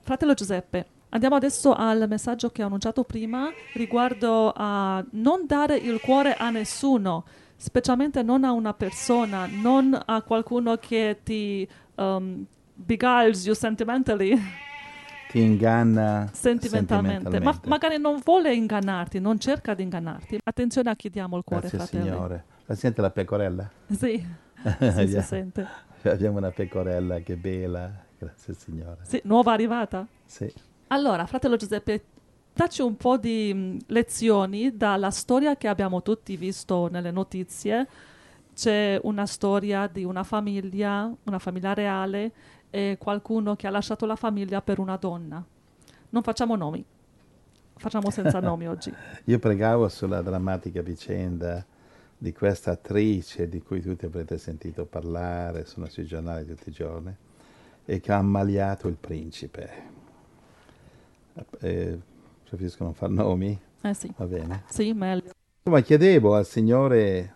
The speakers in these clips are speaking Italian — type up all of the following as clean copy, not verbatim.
Fratello Giuseppe, andiamo adesso al messaggio che ho annunciato prima riguardo a non dare il cuore a nessuno, specialmente non a una persona, non a qualcuno che ti beguiles you sentimentally, Ti inganna sentimentalmente, ma sentimentalmente. magari non vuole ingannarti, non cerca di ingannarti. Attenzione a chi diamo il cuore, Grazie fratelli. Signore. La sente la pecorella? Sì, sì, si sente. Abbiamo una pecorella che bella. Grazie Signore. Sì, nuova arrivata. Sì. Allora, fratello Giuseppe, dacci un po' di lezioni dalla storia che abbiamo tutti visto nelle notizie. C'è una storia di una famiglia reale e qualcuno che ha lasciato la famiglia per una donna. Non facciamo nomi, facciamo senza nomi oggi. Io pregavo sulla drammatica vicenda di questa attrice di cui tutti avrete sentito parlare, sono sui giornali tutti i giorni, e che ha ammaliato il principe. Preferisco non far nomi? Eh sì, Va bene. sì, meglio. Insomma, chiedevo al Signore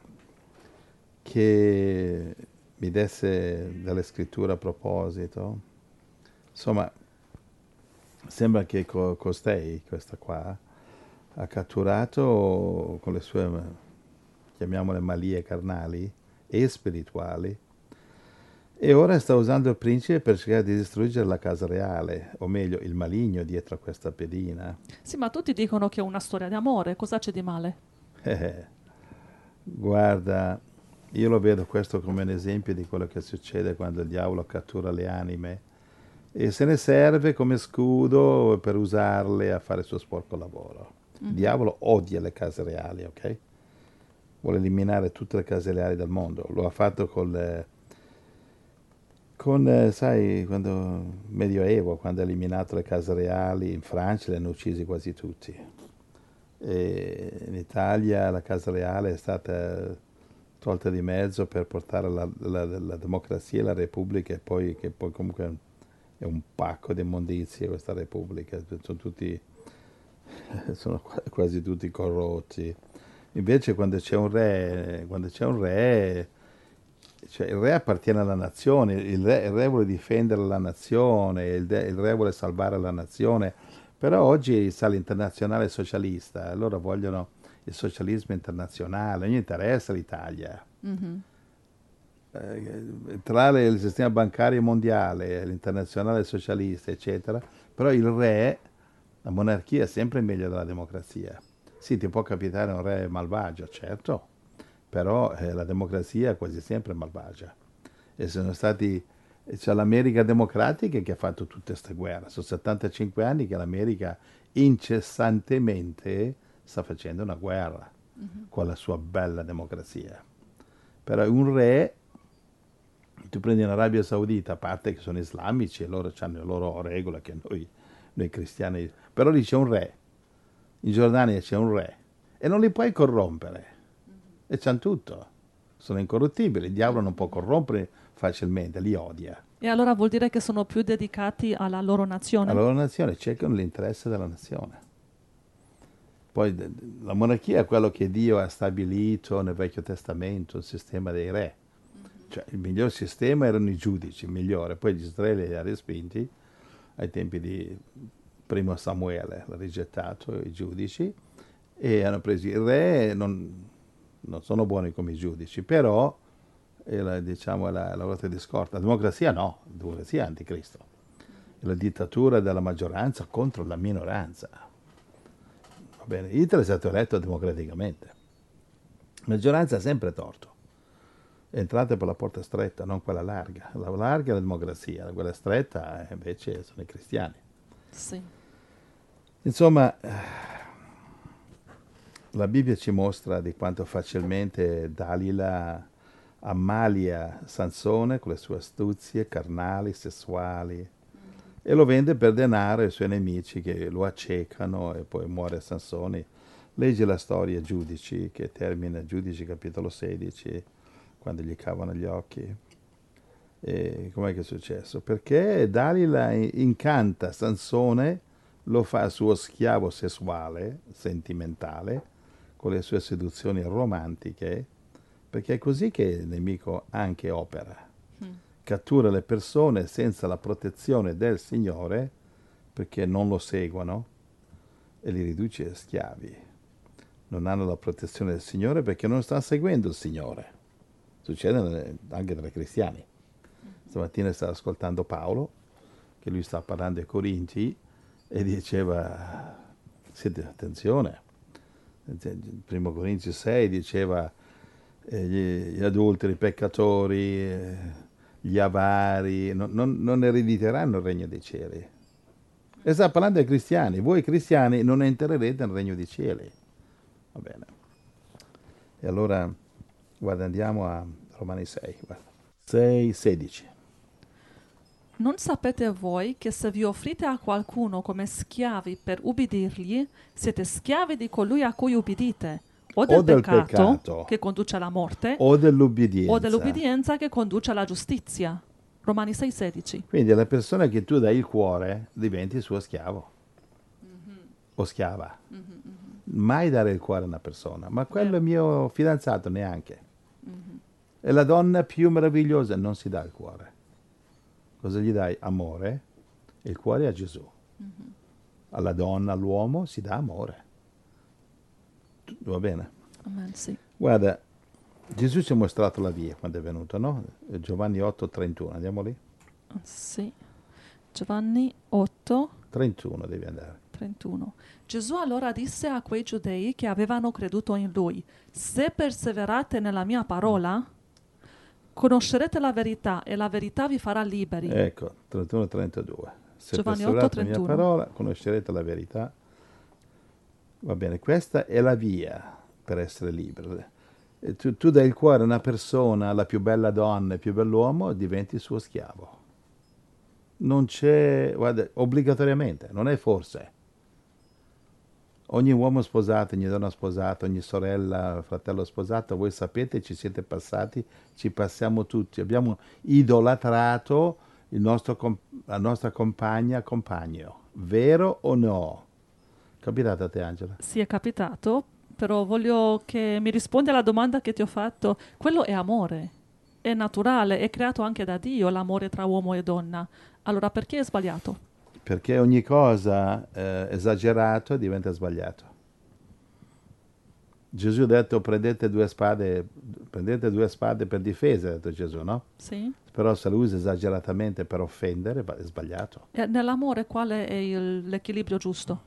che mi desse delle scritture a proposito. Insomma, sembra che costei, questa qua, ha catturato con le sue, chiamiamole malie carnali e spirituali, e ora sta usando il principe per cercare di distruggere la casa reale, o meglio, il maligno dietro a questa pedina. Sì, ma tutti dicono che è una storia di amore, cosa c'è di male? Guarda, io lo vedo questo come un esempio di quello che succede quando il diavolo cattura le anime e se ne serve come scudo per usarle a fare il suo sporco lavoro. Il diavolo odia le case reali, ok? Vuole eliminare tutte le case reali del mondo. Lo ha fatto sai, quando Medioevo, quando ha eliminato le case reali in Francia, le hanno uccisi quasi tutti. E in Italia la casa reale è stata tolta di mezzo per portare la democrazia e la repubblica, che poi comunque è un pacco di immondizie questa repubblica, sono quasi tutti corrotti. Invece quando c'è un re, cioè il re appartiene alla nazione, il re vuole difendere la nazione, il re vuole salvare la nazione, però oggi sta l'internazionale socialista, loro vogliono il socialismo internazionale, non gli interessa l'Italia. Entrare il sistema bancario mondiale, l'internazionale socialista, eccetera, però il re, la monarchia è sempre meglio della democrazia. Sì, ti può capitare un re malvagio, certo, però la democrazia è quasi sempre malvagia. E c'è l'America democratica che ha fatto tutte queste guerre. Sono 75 anni che l'America incessantemente sta facendo una guerra con la sua bella democrazia. Però un re, tu prendi l'Arabia Saudita, a parte che sono islamici e loro hanno le loro regole che noi cristiani, però lì c'è un re, in Giordania c'è un re e non li puoi corrompere e c'hanno tutto, sono incorruttibili, il diavolo non può corrompere facilmente, li odia. E allora vuol dire che sono più dedicati alla loro La nazione? loro nazione cercano l'interesse della nazione. Poi la monarchia è quello che Dio ha stabilito nel Vecchio Testamento, il sistema dei re. Cioè, il miglior sistema erano i giudici, il migliore. Poi gli Israele li ha respinti ai tempi di primo Samuele, l'ha rigettato i giudici e hanno preso il re, non sono buoni come i giudici, però diciamo, è la ruota di scorta. La democrazia no, la democrazia è anticristo. È la dittatura della maggioranza contro la minoranza. Va bene, Hitler è stato eletto democraticamente. La maggioranza ha sempre torto. Entrate per la porta stretta, non quella larga. La larga è la democrazia, quella stretta invece sono i cristiani. Sì. Insomma, la Bibbia ci mostra di quanto facilmente Dalila ammalia Sansone con le sue astuzie carnali, sessuali, e lo vende per denaro ai suoi nemici che lo accecano e poi muore Sansone. Leggi la storia Giudici, che termina Giudici capitolo 16, quando gli cavano gli occhi. E com'è che è successo? Perché Dalila incanta Sansone, lo fa suo schiavo sessuale, sentimentale, con le sue seduzioni romantiche, perché è così che il nemico anche opera. Cattura le persone senza la protezione del Signore perché non lo seguono e li riduce a schiavi. Non hanno la protezione del Signore perché non stanno seguendo il Signore. Succede anche tra i cristiani. Stamattina stavo ascoltando Paolo, che lui sta parlando ai Corinti, e diceva, attenzione, primo Corinzi 6 diceva gli adulteri, i peccatori, gli avari, non erediteranno il regno dei cieli. E sta parlando ai cristiani, voi cristiani non entrerete nel regno dei cieli. Va bene. E allora, guarda, andiamo a Romani 6, guarda. 6, 16. Non sapete voi che se vi offrite a qualcuno come schiavi per ubbidirgli, siete schiavi di colui a cui ubbidite, o del peccato che conduce alla morte, o dell'ubbidienza. o dell'ubbidienza che conduce alla giustizia. Romani 6,16. Quindi alla persona che tu dai il cuore diventi il suo schiavo o schiava. Mai dare il cuore a una persona, ma quello è mio fidanzato neanche. E la donna più meravigliosa non si dà il cuore. Cosa gli dai? Amore. E il cuore è a Gesù. Alla donna, all'uomo si dà amore. Va bene? Amen, sì. Guarda, Gesù ci ha mostrato la via quando è venuto, no? Giovanni 8:31, andiamo lì? Sì. Giovanni 8, 31 devi andare. 31. Gesù allora disse a quei giudei che avevano creduto in lui: se perseverate nella mia parola, conoscerete la verità e la verità vi farà liberi. Ecco, 31-32. Se Giovanni perseverate nella mia 8:31. parola, conoscerete la verità. Va bene, questa è la via per essere liberi. E tu dai il cuore a una persona, la più bella donna, il più bell'uomo, diventi il suo schiavo. Non c'è, guarda, obbligatoriamente, non è forse. Ogni uomo sposato, ogni donna sposata, ogni sorella, fratello sposato, voi sapete, ci siete passati, ci passiamo tutti. Abbiamo idolatrato la nostra compagna, compagno. Vero o no? Capitato a te, Angela? Sì, è capitato, però voglio che mi rispondi alla domanda che ti ho fatto. Quello è amore, è naturale, è creato anche da Dio l'amore tra uomo e donna. Allora perché è sbagliato? Perché ogni cosa esagerato diventa sbagliato. Gesù ha detto prendete due spade per difesa, ha detto Gesù, no? Sì. Però se lo usa esageratamente per offendere è sbagliato. E nell'amore quale è l'equilibrio giusto?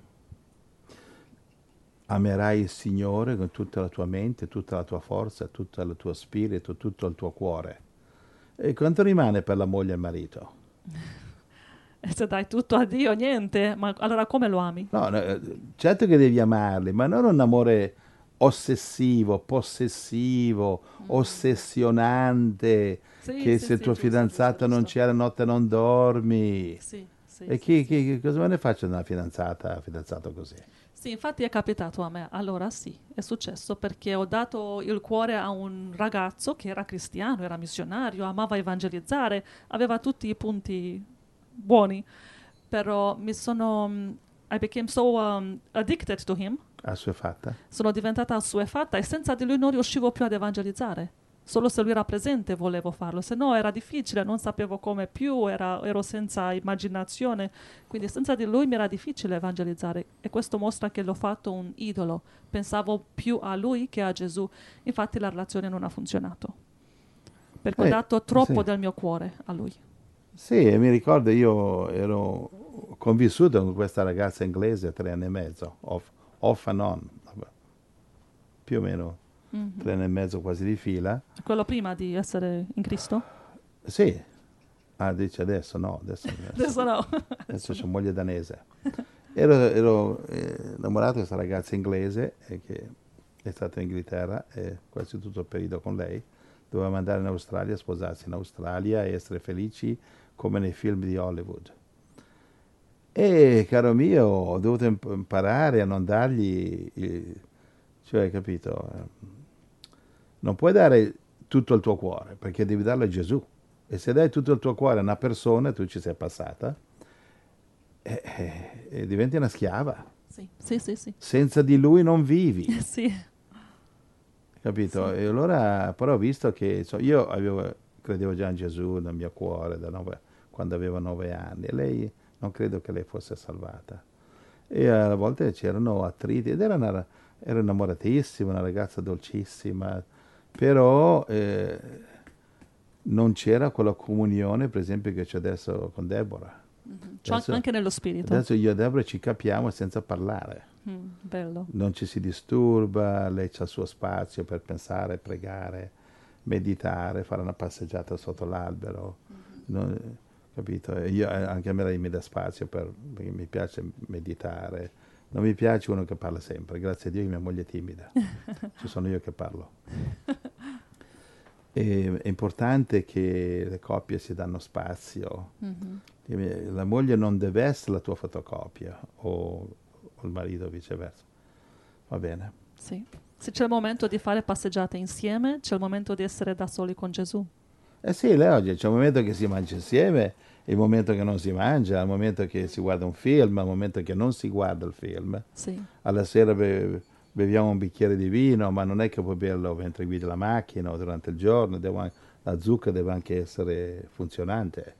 Amerai il Signore con tutta la tua mente, tutta la tua forza, tutto il tuo spirito, tutto il tuo cuore. E quanto rimane per la moglie e il marito? E se dai tutto a Dio, niente. Ma allora come lo ami? No, certo che devi amarli, ma non un amore ossessivo, possessivo, ossessionante, Sì, che sì, se sì, tuo giusto, fidanzato giusto, non giusto. c'è la notte non dormi. Sì, sì, E sì. cosa me ne faccio da una fidanzato così? Sì, infatti è capitato a me. Allora sì, è successo perché ho dato il cuore a un ragazzo che era cristiano, era missionario, amava evangelizzare, aveva tutti i punti buoni, però I became so addicted to him, Assuefatta? sono diventata assuefatta e senza di lui non riuscivo più ad evangelizzare. Solo se lui era presente volevo farlo, se no era difficile, non sapevo come più, ero senza immaginazione, quindi senza di lui mi era difficile evangelizzare e questo mostra che l'ho fatto un idolo, pensavo più a lui che a Gesù, infatti la relazione non ha funzionato, perché ho dato troppo Sì. del mio cuore a lui. Sì, e mi ricordo io ero convissuto con questa ragazza inglese 3 anni e mezzo, off and on, vabbè, più o meno 3 anni e mezzo quasi di fila. Quello prima di essere in Cristo? Sì, dice adesso no, adesso Adesso no. adesso c'è moglie danese. Ero innamorato di questa ragazza inglese che è stata in Inghilterra e quasi tutto il periodo con lei. Dovevamo andare in Australia, sposarsi in Australia e essere felici come nei film di Hollywood. E caro mio, ho dovuto imparare a non dargli, cioè, capito? Non puoi dare tutto il tuo cuore perché devi darlo a Gesù. E se dai tutto il tuo cuore a una persona, tu ci sei passata, e diventi una schiava. Sì, sì, sì, sì. Senza di lui non vivi, Sì. capito? Sì. E allora però ho visto che credevo già in Gesù nel mio cuore quando avevo 9 anni. E lei non credo che lei fosse salvata. E a volte c'erano attriti, ed era innamoratissima, una ragazza dolcissima, però non c'era quella comunione, per esempio, che c'è adesso con Deborah. Anche nello spirito. Adesso io e Deborah ci capiamo senza parlare. Bello. Non ci si disturba, lei ha il suo spazio per pensare, pregare, meditare, fare una passeggiata sotto l'albero. Capito? Anche a me mi dà spazio perché mi piace meditare. Non mi piace uno che parla sempre. Grazie a Dio che mia moglie è timida. Ci sono io che parlo. È importante che le coppie si danno spazio. La moglie non deve essere la tua fotocopia o il marito viceversa. Va bene? Sì. Se c'è il momento di fare passeggiate insieme, c'è il momento di essere da soli con Gesù. Eh sì, lei oggi c'è un momento che si mangia insieme, il momento che non si mangia, il momento che si guarda un film, il momento che non si guarda il film. Sì. Alla sera beviamo un bicchiere di vino, ma non è che puoi berlo mentre guidi la macchina o durante il giorno, la zucca deve anche essere funzionante.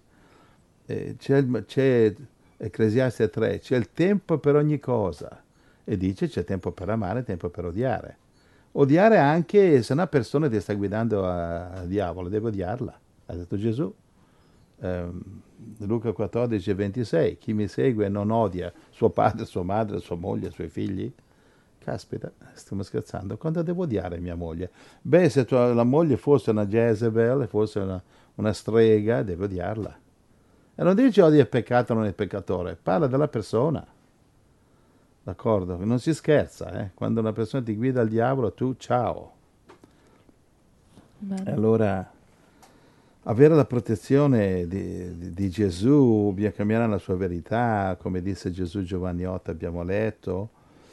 C'è Ecclesiaste 3, c'è il tempo per ogni cosa e dice c'è tempo per amare, tempo per odiare. Odiare anche se una persona ti sta guidando a diavolo, devi odiarla, ha detto Gesù. Luca 14, 26, chi mi segue non odia suo padre, sua madre, sua moglie, i suoi figli. Caspita, stiamo scherzando, quando devo odiare mia moglie? Beh, se la moglie fosse una Jezebel, fosse una strega, devi odiarla. E non dice odia il peccato, non è il peccatore, parla della persona. D'accordo? Non si scherza, eh? Quando una persona ti guida al diavolo, tu ciao. Bene. E allora, avere la protezione di Gesù, bisogna camminare nella sua verità, come disse Gesù Giovanni 8, abbiamo letto,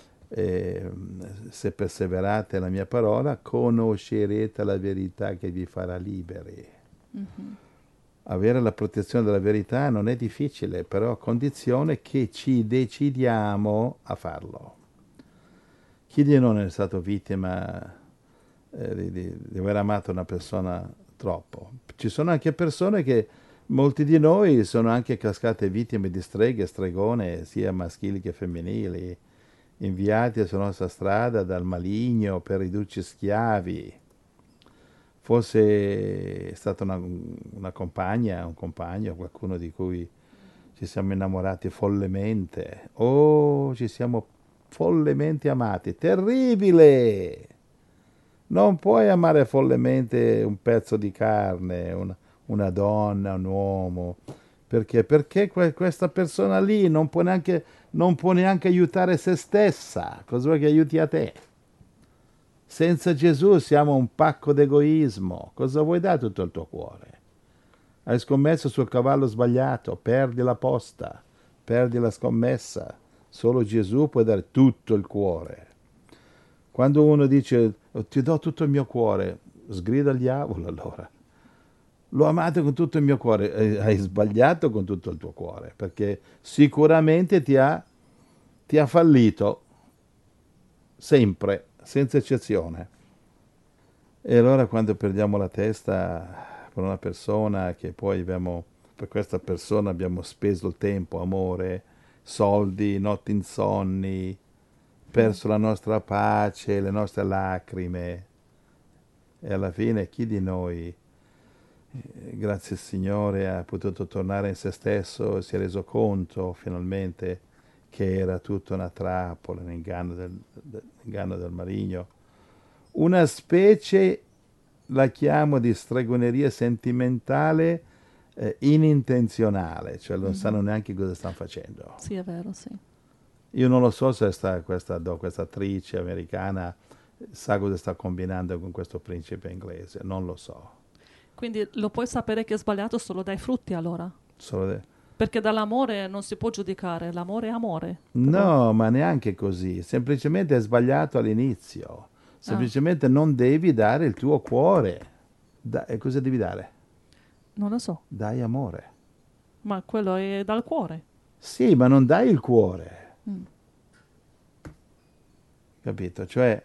se perseverate nella mia parola, conoscerete la verità che vi farà liberi. Avere la protezione della verità non è difficile, però a condizione che ci decidiamo a farlo. Chi di noi è stato vittima di aver amato una persona troppo? Ci sono anche persone che, molti di noi, sono anche cascate vittime di streghe, stregone, sia maschili che femminili, inviati sulla nostra strada dal maligno per ridurci schiavi. Forse è stata una compagna, un compagno, qualcuno di cui ci siamo innamorati follemente. Oh, ci siamo follemente amati. Terribile! Non puoi amare follemente un pezzo di carne, una donna, un uomo. Perché? Perché questa persona lì non può neanche aiutare se stessa. Cosa vuoi che aiuti a te? Senza Gesù siamo un pacco d'egoismo. Cosa vuoi dare tutto il tuo cuore? Hai scommesso sul cavallo sbagliato, perdi la posta, perdi la scommessa. Solo Gesù può dare tutto il cuore. Quando uno dice ti do tutto il mio cuore, sgrida il diavolo allora. L'ho amato con tutto il mio cuore, hai sbagliato con tutto il tuo cuore, perché sicuramente ti ha fallito, sempre, senza eccezione. E allora quando perdiamo la testa per una persona che poi per questa persona abbiamo speso il tempo, amore, soldi, notti insonni, perso la nostra pace, le nostre lacrime, e alla fine chi di noi, grazie al Signore, ha potuto tornare in se stesso e si è reso conto finalmente che era tutto una trappola, un inganno del maligno, una specie, la chiamo, di stregoneria sentimentale inintenzionale, cioè non sanno neanche cosa stanno facendo. Sì, è vero, sì. Io non lo so se questa attrice americana sa cosa sta combinando con questo principe inglese, non lo so. Quindi lo puoi sapere che è sbagliato solo dai frutti allora? Perché dall'amore non si può giudicare, l'amore è amore. No, ma neanche così, semplicemente è sbagliato all'inizio, semplicemente non devi dare il tuo cuore. E cosa devi dare? Non lo so. Dai amore. Ma quello è dal cuore. Sì, ma non dai il cuore. Capito? Cioè,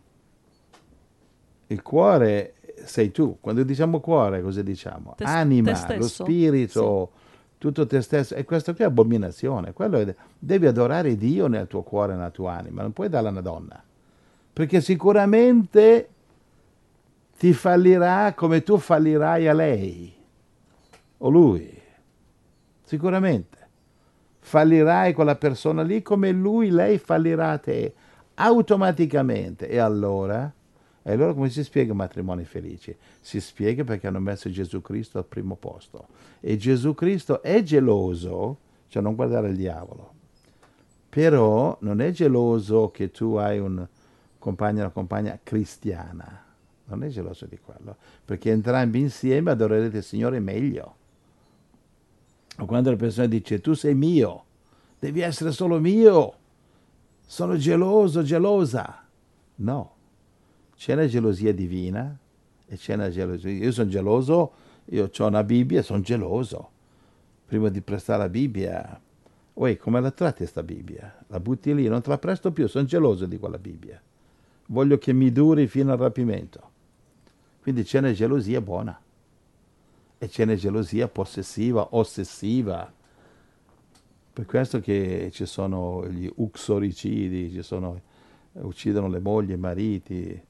il cuore sei tu. Quando diciamo cuore, cosa diciamo? Anima, lo spirito, tutto te stesso. E questo qui è abominazione. Devi adorare Dio nel tuo cuore e nella tua anima, non puoi darla a una donna. Perché sicuramente ti fallirà come tu fallirai a lei o lui. Sicuramente. Fallirai quella persona lì come lei fallirà a te. Automaticamente. E allora come si spiega i matrimoni felici? Si spiega perché hanno messo Gesù Cristo al primo posto. E Gesù Cristo è geloso, cioè non guardare il diavolo, però non è geloso che tu hai un compagno o una compagna cristiana. Non è geloso di quello, perché entrambi insieme adorerete il Signore meglio. O quando la persona dice tu sei mio, devi essere solo mio, sono geloso, gelosa. No, c'è la gelosia divina e c'è la gelosia. Io sono geloso, io ho una Bibbia e sono geloso. Prima di prestare la Bibbia, come la tratti sta Bibbia? La butti lì, non te la presto più, sono geloso di quella Bibbia. Voglio che mi duri fino al rapimento. Quindi c'è una gelosia buona e c'è una gelosia possessiva, ossessiva. Per questo che ci sono gli uxoricidi, uccidono le mogli e i mariti,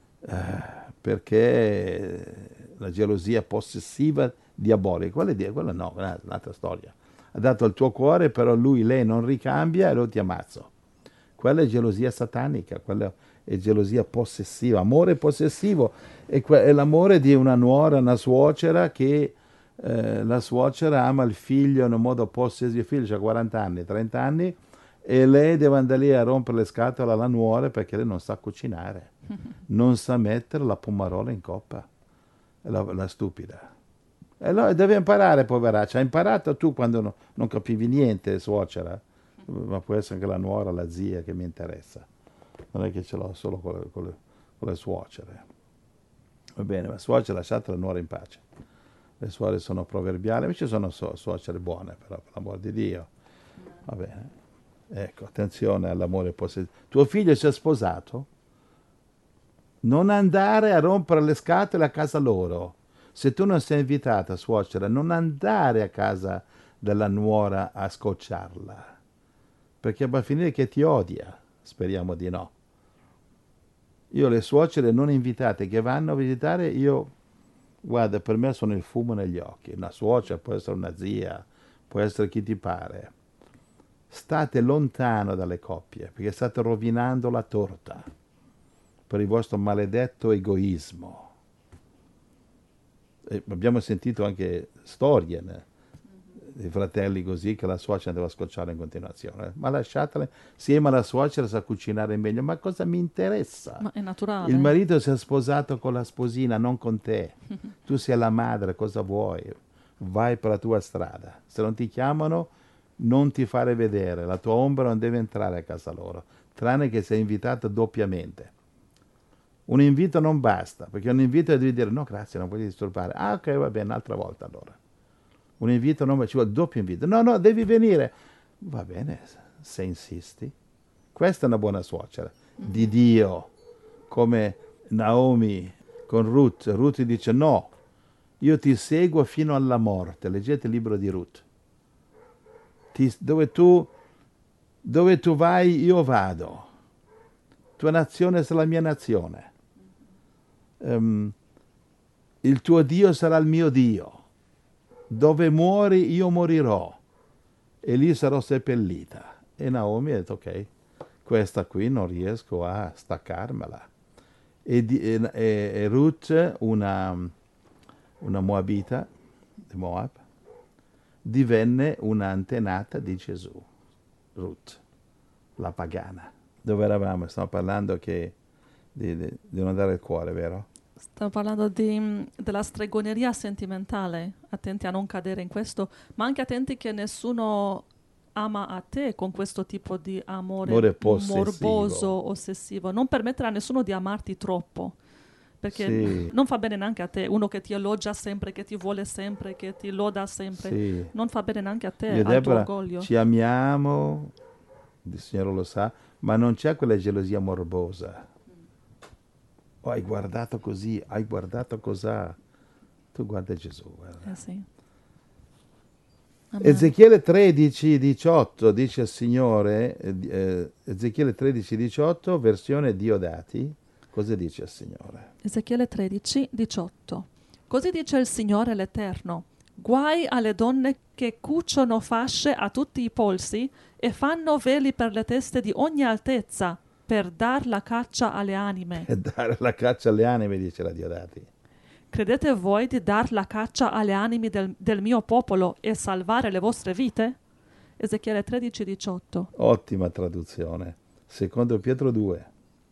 perché la gelosia possessiva diabolica, quella no, è un'altra storia. Ha dato il tuo cuore, però lei non ricambia e lo ti ammazzo. Quella è gelosia satanica, quella è gelosia possessiva, amore possessivo, è l'amore di una nuora, una suocera che la suocera ama il figlio in un modo possessivo, il figlio ha 40 anni, 30 anni e lei deve andare lì a rompere le scatole alla nuora perché lei non sa cucinare, non sa mettere la pomarola in coppa, la stupida. E allora deve imparare, poveraccia, ha imparato tu quando non capivi niente, suocera, ma può essere anche la nuora, la zia che mi interessa, non è che ce l'ho solo con le suocere. Va bene, ma suocera lasciate la nuora in pace. Le suore sono proverbiali, invece sono suocere buone, però, per l'amor di Dio. Va bene. Ecco, attenzione all'amore possessivo. Tuo figlio si è sposato? Non andare a rompere le scatole a casa loro. Se tu non sei invitata, suocera, non andare a casa della nuora a scocciarla, perché va a finire che ti odia. Speriamo di no. Io le suocere non invitate che vanno a visitare, guarda, per me sono il fumo negli occhi. Una suocera può essere una zia, può essere chi ti pare. State lontano dalle coppie, perché state rovinando la torta per il vostro maledetto egoismo. E abbiamo sentito anche storie di fratelli così che la suocera andava a scocciare in continuazione. Ma lasciatele, ma la suocera sa cucinare meglio. Ma cosa mi interessa? Ma è naturale. Il marito si è sposato con la sposina, non con te. Tu sei la madre, cosa vuoi? Vai per la tua strada. Se non ti chiamano, non ti fare vedere. La tua ombra non deve entrare a casa loro, tranne che sei invitato doppiamente. Un invito non basta, perché un invito devi dire no grazie, non voglio disturbare. Ah ok, va bene, un'altra volta allora. Un invito non ci vuole, doppio invito. No, devi venire. Va bene, se insisti. Questa è una buona suocera di Dio, come Naomi con Ruth. Ruth dice no, io ti seguo fino alla morte. Leggete il libro di Ruth. Dove tu vai, io vado. Tua nazione sarà la mia nazione. Il tuo Dio sarà il mio Dio. Dove muori, io morirò. E lì sarò seppellita. E Naomi ha detto, ok, questa qui non riesco a staccarmela. E Ruth, una Moabita di Moab, divenne un'antenata di Gesù. Ruth, la pagana. Dove eravamo? Stiamo parlando di non dare il cuore, vero? Stiamo parlando della stregoneria sentimentale. Attenti a non cadere in questo, ma anche attenti che nessuno ama a te con questo tipo di amore morboso, ossessivo. Non permettere a nessuno di amarti troppo, perché sì, non fa bene neanche a te. Uno che ti elogia sempre, che ti vuole sempre, che ti loda sempre, sì. non fa bene neanche a te, Io e al tuo Deborah orgoglio. ci amiamo, il Signore lo sa, ma non c'è quella gelosia morbosa. Oh, hai guardato così, hai guardato cos'ha. Tu guarda Gesù, guarda. Sì. Amen. Ezechiele 13:18 dice il Signore, Ezechiele 13:18, versione Diodati, cosa dice il Signore? Ezechiele 13:18. Così dice il Signore l'Eterno: guai alle donne che cuciono fasce a tutti i polsi e fanno veli per le teste di ogni altezza, per dar la caccia alle anime. E dare la caccia alle anime, dice la Diodati. Credete voi di dar la caccia alle anime del mio popolo e salvare le vostre vite? Ezechiele 13:18. Ottima traduzione. Secondo Pietro 2,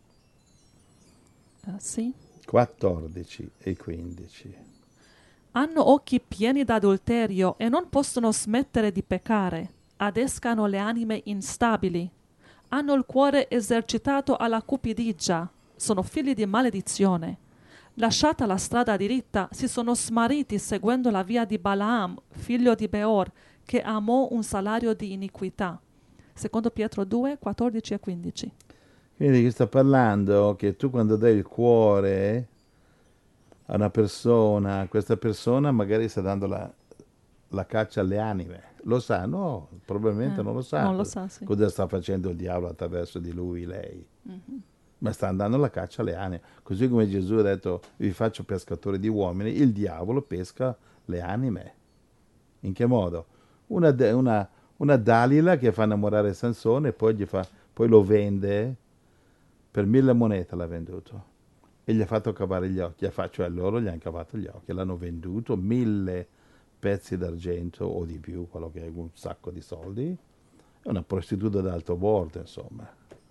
Sì. 14 e 15. Hanno occhi pieni d'adulterio e non possono smettere di peccare. Adescano le anime instabili. Hanno il cuore esercitato alla cupidigia. Sono figli di maledizione. Lasciata la strada diritta, si sono smarriti seguendo la via di Balaam, figlio di Beor, che amò un salario di iniquità. Secondo Pietro 2, 14 e 15. Quindi sta parlando che tu quando dai il cuore a una persona, questa persona magari sta dando la caccia alle anime. Lo sa? No, probabilmente non lo sa. Non lo sa, sì. Cosa sta facendo il diavolo attraverso di lui, lei. Ma sta andando alla caccia alle anime. Così come Gesù ha detto, vi faccio pescatori di uomini, il diavolo pesca le anime. In che modo? Una Dalila che fa innamorare Sansone e poi lo vende per 1000 monete, l'ha venduto. E gli ha fatto cavare gli occhi, cioè loro gli hanno cavato gli occhi, l'hanno venduto 1000 pezzi d'argento o di più, quello che è un sacco di soldi. È una prostituta d'alto bordo, insomma.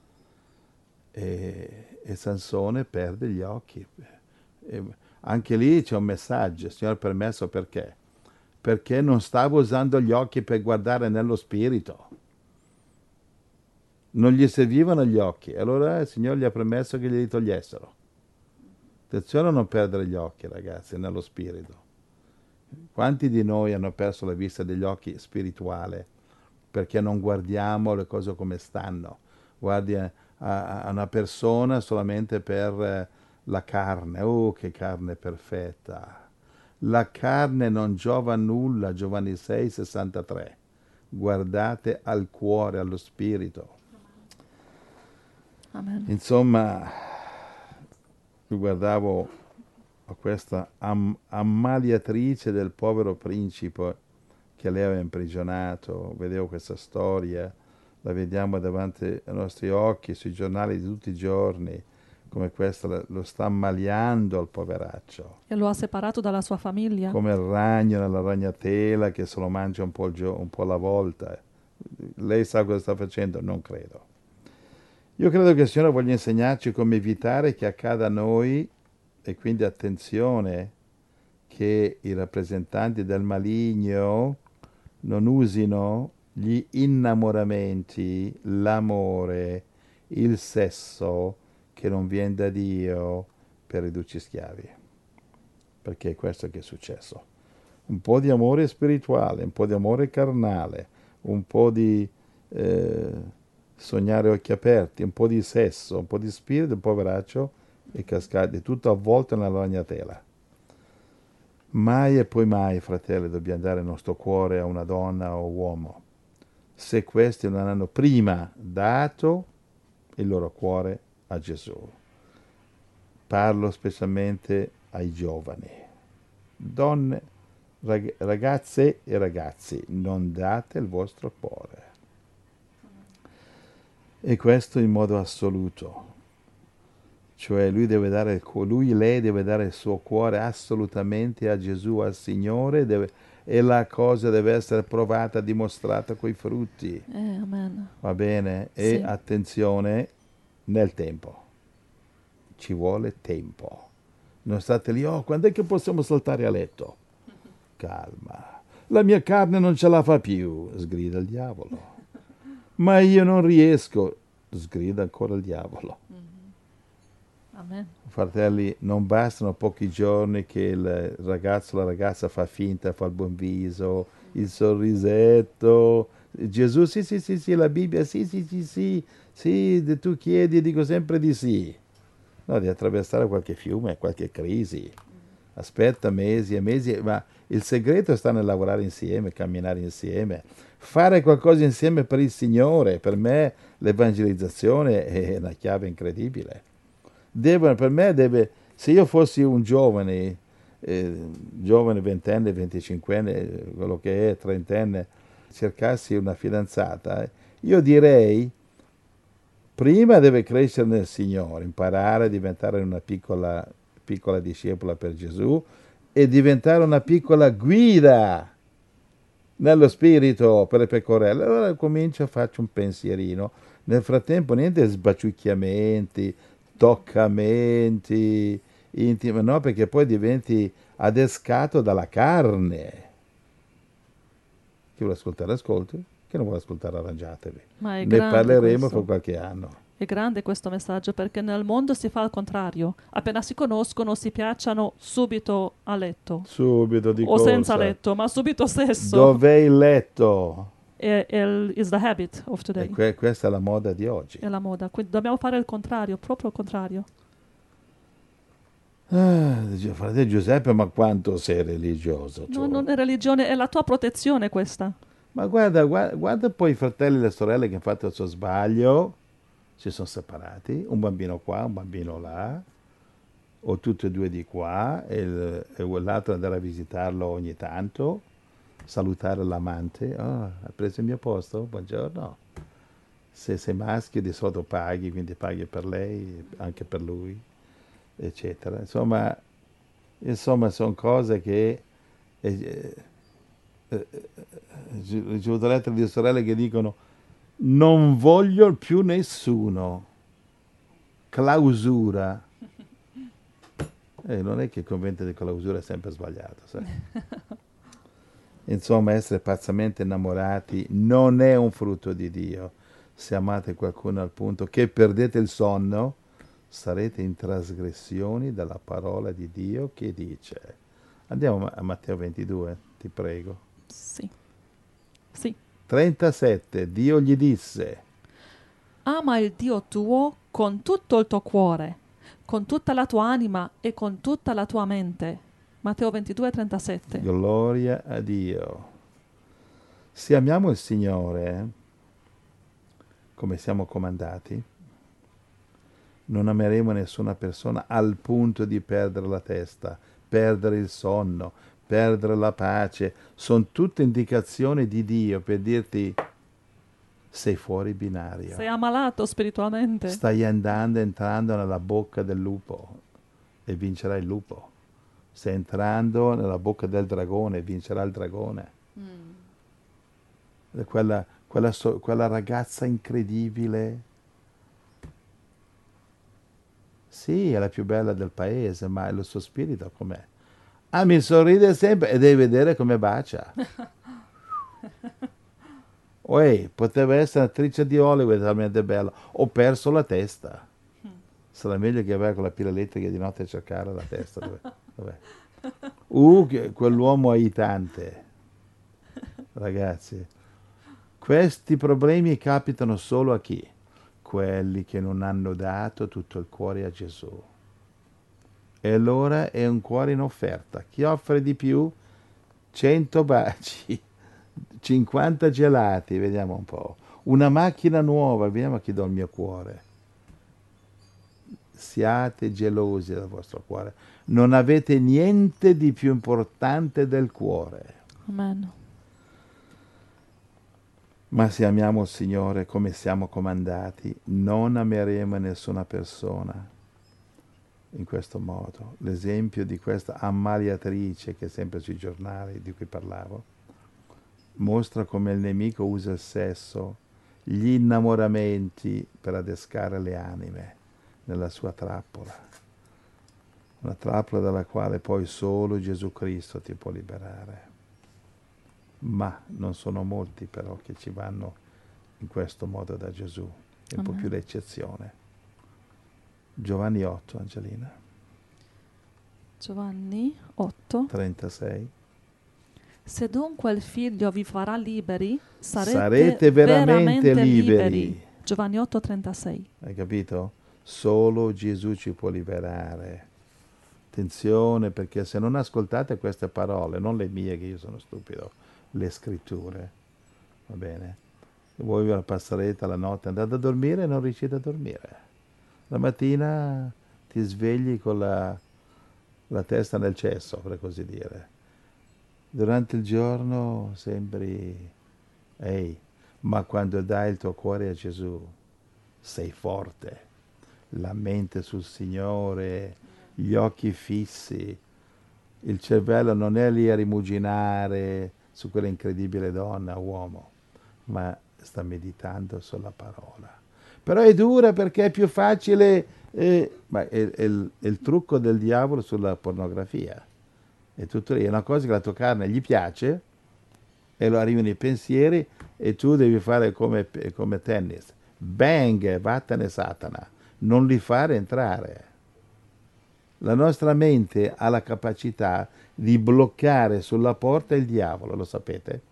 E Sansone perde gli occhi. E anche lì c'è un messaggio, Signore permesso perché? Perché non stava usando gli occhi per guardare nello spirito. Non gli servivano gli occhi, allora il Signore gli ha permesso che glieli togliessero. Attenzione a non perdere gli occhi, ragazzi, nello spirito. Quanti di noi hanno perso la vista degli occhi spirituale perché non guardiamo le cose come stanno? Guardi a una persona solamente per la carne. Oh, che carne perfetta! La carne non giova nulla, Giovanni 6,63. Guardate al cuore, allo spirito. Amen. Insomma, io guardavo a questa ammaliatrice del povero principe che lei aveva imprigionato, vedevo questa storia, la vediamo davanti ai nostri occhi sui giornali di tutti i giorni, come questa lo sta ammaliando al poveraccio. E lo ha separato dalla sua famiglia. Come il ragno nella ragnatela che se lo mangia un po' alla volta. Lei sa cosa sta facendo? Non credo. Io credo che il Signore voglia insegnarci come evitare che accada a noi, e quindi attenzione che i rappresentanti del maligno non usino gli innamoramenti, l'amore, il sesso che non viene da Dio per ridurci schiavi. Perché è questo che è successo. Un po' di amore spirituale, un po' di amore carnale, un po' di sognare occhi aperti, un po' di sesso, un po' di spirito, un poveraccio e cascate, tutto avvolto nella ragnatela. Mai e poi mai, fratelli, dobbiamo dare il nostro cuore a una donna o uomo, se questi non hanno prima dato il loro cuore a Gesù. Parlo specialmente ai giovani. Donne, ragazze e ragazzi, non date il vostro cuore. E questo in modo assoluto. Cioè lei deve dare il suo cuore assolutamente a Gesù, al Signore, e la cosa deve essere provata, dimostrata coi frutti. Amen. Va bene? Sì. E attenzione nel tempo. Ci vuole tempo. Non state lì, quando è che possiamo saltare a letto? Calma. La mia carne non ce la fa più, sgrida il diavolo. Ma io non riesco, sgrida ancora il diavolo. Amen. Fratelli, non bastano pochi giorni che il ragazzo o la ragazza fa finta, fa il buon viso, il sorrisetto. Gesù, sì, la Bibbia, sì, tu chiedi e dico sempre di sì. No, di attraversare qualche fiume, qualche crisi. aspetta mesi e mesi, ma il segreto sta nel lavorare insieme, camminare insieme, fare qualcosa insieme per il Signore. Per me l'evangelizzazione è una chiave incredibile. Per me se io fossi un giovane, giovane ventenne, venticinquenne, quello che è, trentenne, cercassi una fidanzata, io direi, prima deve crescere nel Signore, imparare a diventare una piccola discepola per Gesù e diventare una piccola guida nello spirito per le pecorelle. Allora comincio, faccio un pensierino. Nel frattempo niente sbaciucchiamenti, toccamenti, intimi, no, perché poi diventi adescato dalla carne. Chi vuole ascoltare, ascolti. Chi non vuole ascoltare, arrangiatevi. Ma è Ne grande parleremo fra questo. qualche anno. È grande questo messaggio perché nel mondo si fa il contrario. Appena si conoscono si piacciono subito a letto. Subito di O senza corsa. letto, ma subito stesso. Dov'è il letto? Is the habit of today. E questa è la moda di oggi. È la moda. Quindi dobbiamo fare il contrario, proprio il contrario. Frate Giuseppe, ma quanto sei religioso tu? No, non è religione, è la tua protezione questa. Ma guarda poi i fratelli e le sorelle che hanno fatto il suo sbaglio, si sono separati, un bambino qua, un bambino là, o tutti e due di qua, e l'altro andare a visitarlo ogni tanto, salutare l'amante. Oh, ha preso il mio posto? Buongiorno. Se sei maschio di solito paghi, quindi paghi per lei, anche per lui, eccetera. Insomma sono cose che... ho ricevuto lettere di sorelle che dicono non voglio più nessuno, clausura. Non è che il convento di clausura è sempre sbagliato, sai? Insomma, essere pazzamente innamorati non è un frutto di Dio. Se amate qualcuno al punto che perdete il sonno, sarete in trasgressioni dalla parola di Dio che dice. Andiamo a Matteo 22, ti prego. Sì. Sì. 37. Dio gli disse: Ama il Dio tuo con tutto il tuo cuore, con tutta la tua anima e con tutta la tua mente. Matteo 22, 37. gloria a Dio. Se amiamo il Signore, come siamo comandati, non ameremo nessuna persona al punto di perdere la testa, perdere il sonno, perdere la pace. Sono tutte indicazioni di Dio per dirti: sei fuori binario. Sei ammalato spiritualmente. Stai entrando nella bocca del lupo e vincerai il lupo. Stai entrando nella bocca del dragone e vincerà il dragone. Quella ragazza incredibile. Sì, è la più bella del paese, ma il suo spirito com'è? Ah, mi sorride sempre e devi vedere come bacia. Poteva essere attrice di Hollywood, talmente bella. Ho perso la testa. Sarà meglio che avere con la pila elettrica di notte a cercare la testa. Dov'è? Quell'uomo aiutante. Ragazzi, questi problemi capitano solo a chi? Quelli che non hanno dato tutto il cuore a Gesù. E allora è un cuore in offerta. Chi offre di più? 100 baci, 50 gelati, vediamo un po'. Una macchina nuova, vediamo a chi do il mio cuore. Siate gelosi del vostro cuore. Non avete niente di più importante del cuore. Amen. Ma se amiamo il Signore come siamo comandati, non ameremo nessuna persona in questo modo. L'esempio di questa ammaliatrice che è sempre sui giornali di cui parlavo mostra come il nemico usa il sesso, gli innamoramenti per adescare le anime nella sua trappola. Una trappola dalla quale poi solo Gesù Cristo ti può liberare. Ma non sono molti però che ci vanno in questo modo da Gesù, è un po' più l'eccezione. Giovanni 8, Angelina. Giovanni 8. 36. Se dunque il Figlio vi farà liberi, sarete veramente liberi. Giovanni 8, 36. Hai capito? Solo Gesù ci può liberare. Attenzione, perché se non ascoltate queste parole, non le mie che io sono stupido, le scritture, va bene? Voi ve la passerete la notte, andate a dormire e non riuscite a dormire. La mattina ti svegli con la testa nel cesso, per così dire. Durante il giorno sembri, ehi, ma quando dai il tuo cuore a Gesù, sei forte, la mente sul Signore, gli occhi fissi, il cervello non è lì a rimuginare su quella incredibile donna, uomo, ma sta meditando sulla parola. Però è dura perché è più facile, ma è il trucco del diavolo sulla pornografia. È tutto lì, è una cosa che la tua carne gli piace e lo arrivano i pensieri e tu devi fare come tennis. Bang, vattene Satana, non li fare entrare. La nostra mente ha la capacità di bloccare sulla porta il diavolo, lo sapete?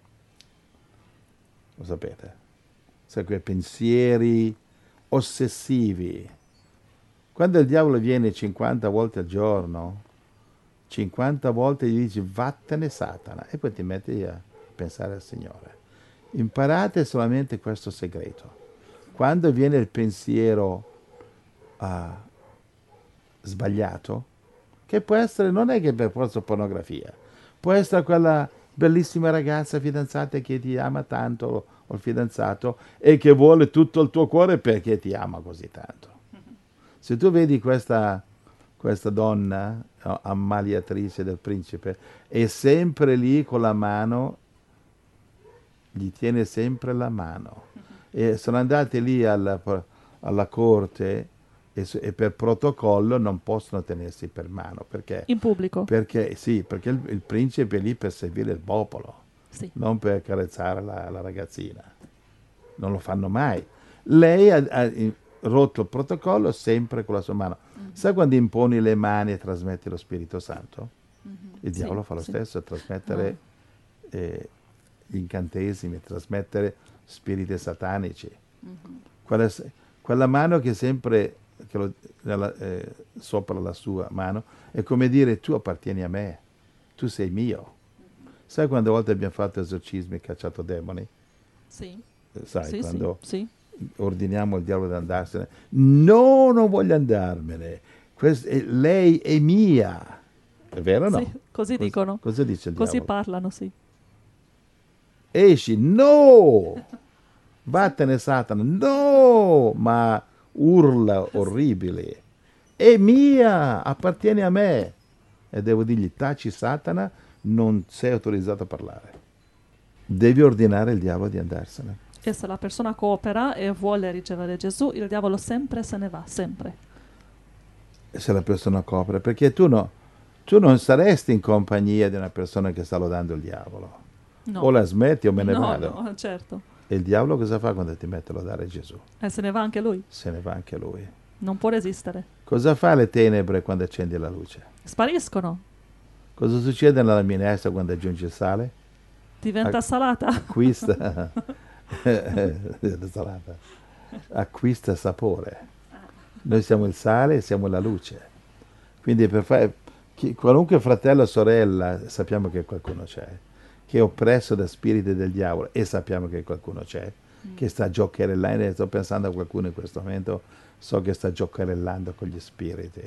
Lo sapete? Sai, quei pensieri ossessivi. Quando il diavolo viene 50 volte al giorno, 50 volte gli dici vattene Satana e poi ti metti a pensare al Signore. Imparate solamente questo segreto. Quando viene il pensiero sbagliato, che può essere, non è che per forza pornografia, può essere quella bellissima ragazza fidanzata che ti ama tanto, o il fidanzato, e che vuole tutto il tuo cuore perché ti ama così tanto. Se tu vedi questa donna, no, ammaliatrice del principe, è sempre lì con la mano, gli tiene sempre la mano. E sono andati lì alla corte e per protocollo non possono tenersi per mano. Perché? In pubblico. Perché, sì, perché il principe è lì per servire il popolo, Sì. non per carezzare la ragazzina. Non lo fanno mai. Lei ha rotto il protocollo sempre con la sua mano. Sai quando imponi le mani e trasmetti lo Spirito Santo? Il diavolo fa lo stesso, trasmettere gli incantesimi, trasmettere spiriti satanici. Quella mano che sempre sopra la sua mano è come dire tu appartieni a me, tu sei mio. Sai quante volte abbiamo fatto esorcismi e cacciato demoni? Sì. Sai, Sì, quando sì. ordiniamo al diavolo di andarsene. No, non voglio andarmene. Lei è mia. È vero o no? Sì, così dicono. Cosa dice il Così diavolo? parlano, sì. Esci, no! Vattene Satana, no! Ma urla orribile. È mia, appartiene a me. E devo dirgli, taci Satana, non sei autorizzato a parlare. Devi ordinare il diavolo di andarsene. E se la persona coopera e vuole ricevere Gesù, il diavolo sempre se ne va, sempre. Se la persona copre, perché tu non saresti in compagnia di una persona che sta lodando il diavolo. No. O la smetti o me ne vado. No, certo. E il diavolo cosa fa quando ti mette a lodare Gesù? E se ne va anche lui. Se ne va anche lui. Non può resistere. Cosa fa le tenebre quando accendi la luce? Spariscono. Cosa succede nella minestra quando aggiungi il sale? Diventa salata. Acquista salata. Acquista sapore. Noi siamo il sale e siamo la luce. Quindi qualunque fratello o sorella, sappiamo che qualcuno c'è, che è oppresso da spiriti del diavolo, e sappiamo che qualcuno c'è, che sta giocherellando, sto pensando a qualcuno in questo momento, so che sta giocherellando con gli spiriti.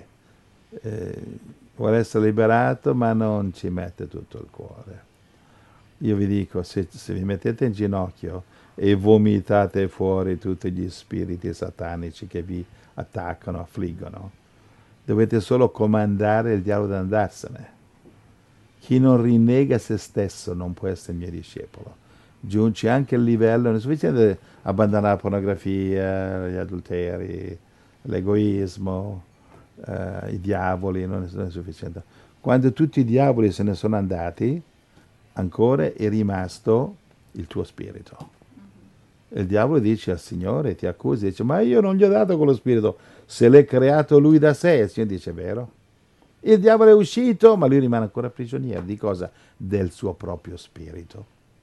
Vuole essere liberato, ma non ci mette tutto il cuore. Io vi dico, se vi mettete in ginocchio e vomitate fuori tutti gli spiriti satanici che vi attaccano, affliggono, dovete solo comandare il diavolo ad andarsene. Chi non rinnega se stesso non può essere il mio discepolo. Giungi anche il livello, non è sufficiente abbandonare la pornografia, gli adulteri, l'egoismo, i diavoli, non è sufficiente. Quando tutti i diavoli se ne sono andati, ancora è rimasto il tuo spirito. Il diavolo dice al Signore, ti accusa, dice, ma io non gli ho dato quello spirito, se l'è creato lui da sé. Il Signore dice, vero? Il diavolo è uscito, ma lui rimane ancora prigioniero. Di cosa? Del suo proprio spirito.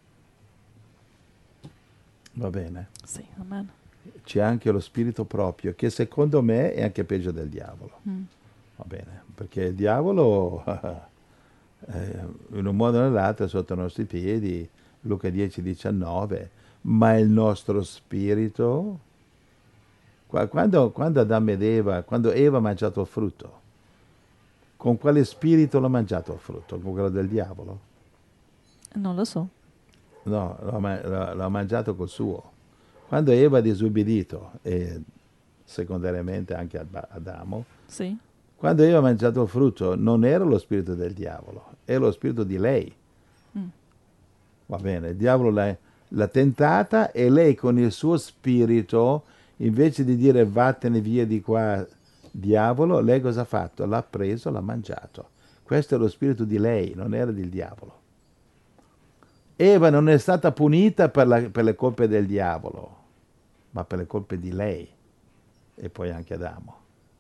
Va bene? Sì, amen. C'è anche lo spirito proprio, che secondo me è anche peggio del diavolo. Va bene? perché il diavolo in un modo o nell'altro è sotto i nostri piedi, Luca 10:19, ma il nostro spirito, quando Adamo ed Eva, quando Eva ha mangiato il frutto, con quale spirito l'ha mangiato il frutto? Con quello del diavolo? Non lo so. No, l'ha mangiato col suo. Quando Eva ha disubbidito, e secondariamente anche Adamo, Sì. quando Eva ha mangiato il frutto non era lo spirito del diavolo, era lo spirito di lei. Mm. Va bene, il diavolo l'ha tentata e lei con il suo spirito, invece di dire vattene via di qua, diavolo, lei cosa ha fatto? L'ha preso, l'ha mangiato. Questo è lo spirito di lei, non era del diavolo. Eva non è stata punita per le colpe del diavolo, ma per le colpe di lei e poi anche Adamo.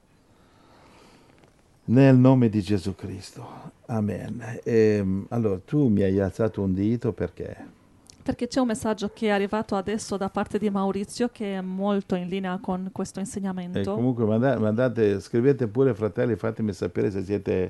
Nel nome di Gesù Cristo. Amen. Allora, tu mi hai alzato un dito perché? Perché c'è un messaggio che è arrivato adesso da parte di Maurizio che è molto in linea con questo E insegnamento. comunque scrivete pure, fratelli, fatemi sapere se siete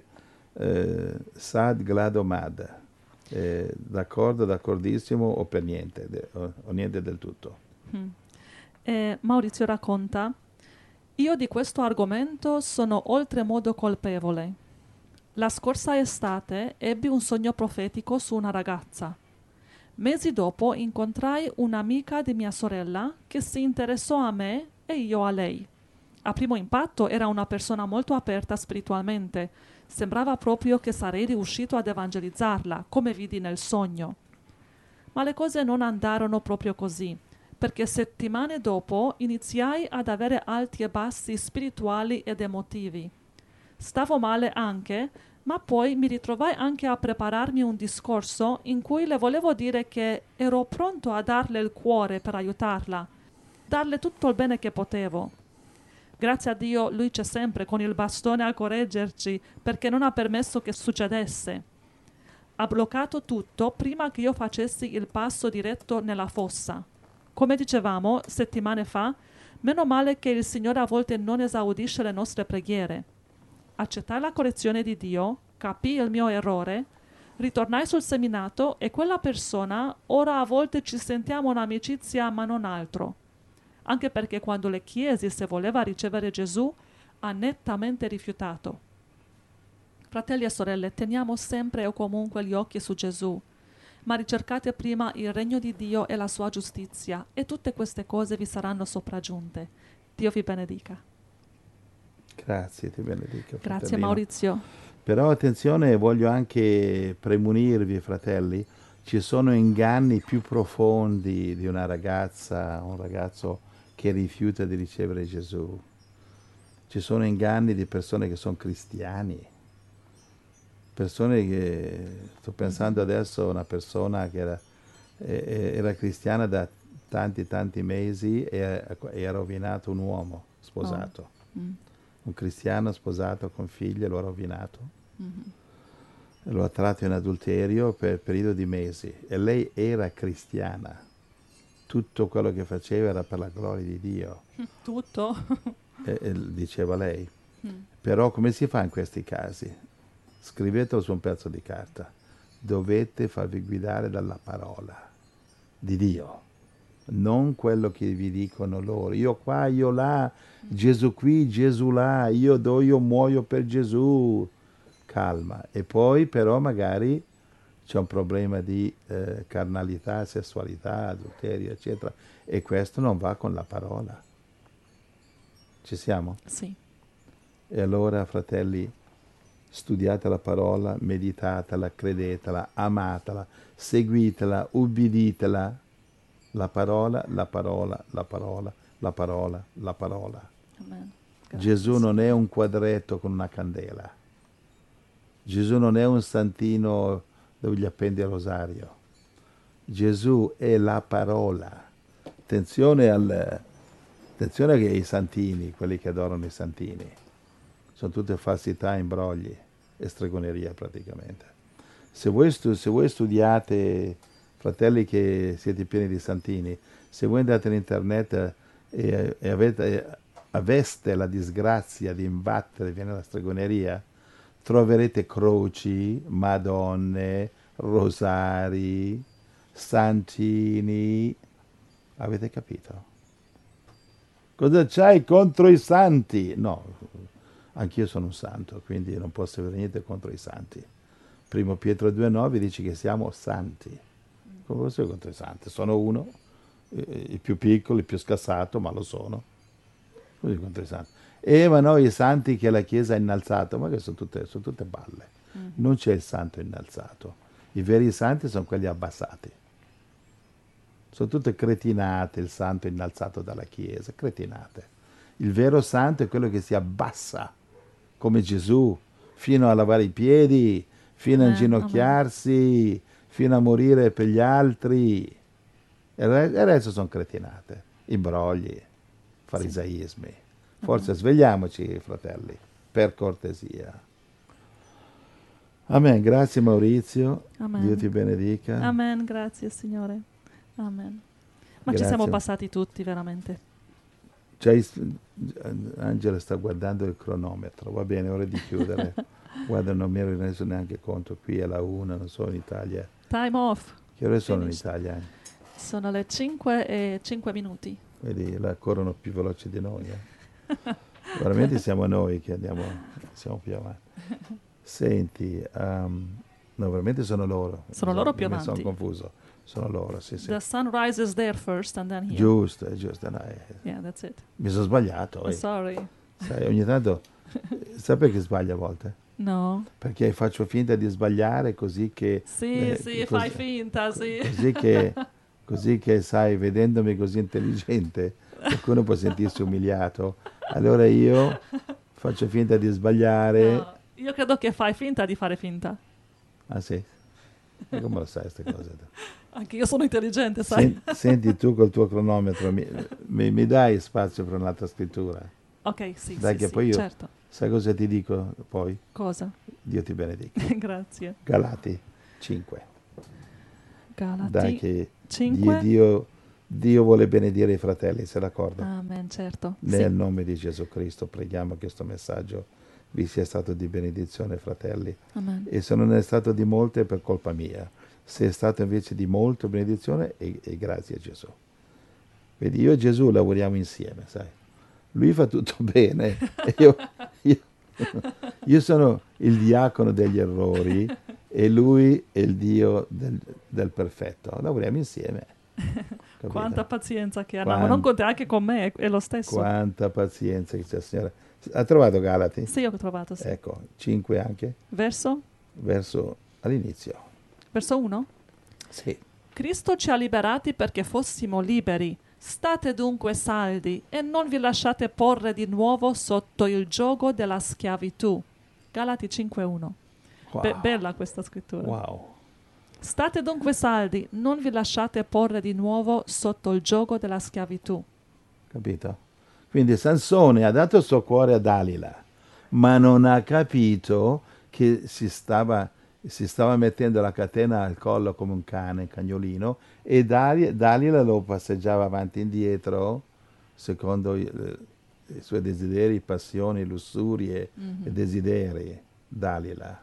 sad, glad o mad. D'accordo, d'accordissimo o per niente, o niente del tutto. Mm. Maurizio racconta: io di questo argomento sono oltremodo colpevole. La scorsa estate ebbi un sogno profetico su una ragazza. Mesi dopo incontrai un'amica di mia sorella che si interessò a me e io a lei. A primo impatto era una persona molto aperta spiritualmente. Sembrava proprio che sarei riuscito ad evangelizzarla, come vidi nel sogno. Ma le cose non andarono proprio così, perché settimane dopo iniziai ad avere alti e bassi spirituali ed emotivi. Stavo male anche, ma poi mi ritrovai anche a prepararmi un discorso in cui le volevo dire che ero pronto a darle il cuore per aiutarla, darle tutto il bene che potevo. Grazie a Dio lui c'è sempre con il bastone a correggerci perché non ha permesso che succedesse. Ha bloccato tutto prima che io facessi il passo diretto nella fossa. Come dicevamo settimane fa, meno male che il Signore a volte non esaudisce le nostre preghiere. Accettai la correzione di Dio, capii il mio errore, ritornai sul seminato e quella persona, ora a volte ci sentiamo un'amicizia ma non altro. Anche perché quando le chiesi se voleva ricevere Gesù, ha nettamente rifiutato. Fratelli e sorelle, teniamo sempre o comunque gli occhi su Gesù, ma ricercate prima il regno di Dio e la sua giustizia, e tutte queste cose vi saranno sopraggiunte. Dio vi benedica. Grazie, ti benedica, Grazie fratellino. Maurizio. Però attenzione, voglio anche premunirvi, fratelli, ci sono inganni più profondi di una ragazza, un ragazzo che rifiuta di ricevere Gesù. Ci sono inganni di persone che sono cristiani, persone che, sto pensando adesso a una persona che era cristiana da tanti mesi e ha rovinato un uomo sposato. Un cristiano sposato con figlie lo ha rovinato. Lo ha tratto in adulterio per periodo di mesi e lei era cristiana. Tutto quello che faceva era per la gloria di Dio. Tutto? Diceva lei. Però come si fa in questi casi? Scrivetelo su un pezzo di carta. Dovete farvi guidare dalla parola di Dio, non quello che vi dicono loro. Io qua, io là, Gesù qui, Gesù là, io muoio per Gesù. Calma. E poi però magari c'è un problema di carnalità, sessualità, adulterio, eccetera. E questo non va con la parola. Ci siamo? Sì. E allora, fratelli, studiate la parola, meditatela, credetela, amatela, seguitela, ubbiditela. La parola, la parola, la parola, la parola, la parola. Amen. Gesù non è un quadretto con una candela. Gesù non è un santino dove gli appendi il rosario. Gesù è la parola. Attenzione ai santini, quelli che adorano i santini. Sono tutte falsità, imbrogli e stregoneria praticamente. Se voi studiate, fratelli che siete pieni di santini, se voi andate in internet e aveste la disgrazia di imbattervi nella stregoneria, troverete croci, madonne, rosari, santini. Avete capito? Cosa c'hai contro i santi? No, anch'io sono un santo, quindi non posso avere niente contro i santi. Primo Pietro 2,9 dice che siamo santi. Come posso avere contro i santi? Sono uno, il più piccolo, il più scassato, ma lo sono. Così contro i santi. Ma no, i santi che la Chiesa ha innalzato, ma che sono tutte balle. Non c'è il santo innalzato. I veri santi sono quelli abbassati. Sono tutte cretinate, il santo innalzato dalla Chiesa, cretinate. Il vero santo è quello che si abbassa, come Gesù, fino a lavare i piedi, fino a inginocchiarsi, fino a morire per gli altri. E il resto sono cretinate, imbrogli, farisaismi. Forse svegliamoci, fratelli, per cortesia. Amen. Grazie Maurizio. Amen. Dio ti benedica. Amen, grazie Signore. Amen. Ma Grazie. ci siamo passati tutti, veramente. Angela sta guardando il cronometro, va bene, ora di chiudere. Guarda, non mi ero reso neanche conto, qui è la 1, non sono in Italia. Time off. Che ore sono in Italia? Sono le 5 e 5 minuti. Vedi, la corrono più veloci di noi. Veramente siamo noi che siamo più avanti. Senti, no, veramente sono loro. Sono loro più avanti. Mi sono confuso. Sono loro, sì. The sun rises there first and then here. Giusto. No, Yeah, that's it. mi sono sbagliato. Sorry. Sai, ogni tanto, sai perché sbaglio a volte? No. Perché faccio finta di sbagliare così che... Sì, fai finta, sì. Così che, sai, vedendomi così intelligente, qualcuno può sentirsi umiliato. Allora io faccio finta di sbagliare. No, io credo che fai finta di fare finta. Ah sì? E come lo sai queste cose? Anche io sono intelligente, sai. Senti tu col tuo cronometro, mi dai spazio per un'altra scrittura? Ok, sì, Dai, che poi io, certo. sai cosa ti dico poi? Cosa? Dio ti benedica. Grazie. Galati 5. Galati Dai che 5. Dio vuole benedire i fratelli, sei d'accordo? Amen, certo. Nel nome di Gesù Cristo preghiamo che questo messaggio vi sia stato di benedizione, fratelli. Amen. E se non è stato di molte è per colpa mia. Se è stato invece di molta benedizione, e grazie a Gesù. Vedi, io e Gesù lavoriamo insieme, sai. Lui fa tutto bene e io sono il diacono degli errori e lui è il Dio del perfetto. Lavoriamo insieme. Capito? Quanta pazienza che abbiamo, non con te, anche con me è lo stesso. Quanta pazienza che c'è, Signore. Ha trovato Galati? Sì, ho trovato, sì. Ecco, 5 anche. Verso All'inizio. Verso 1? Sì. Cristo ci ha liberati perché fossimo liberi. State dunque saldi e non vi lasciate porre di nuovo sotto il giogo della schiavitù. Galati 5:1. Wow. Bella questa scrittura. Wow. State dunque saldi, non vi lasciate porre di nuovo sotto il giogo della schiavitù. Capito? Quindi Sansone ha dato il suo cuore a Dalila, ma non ha capito che si stava mettendo la catena al collo come un cane, cagnolino, e Dalila lo passeggiava avanti e indietro secondo i suoi desideri, passioni, lussurie e desideri. Dalila.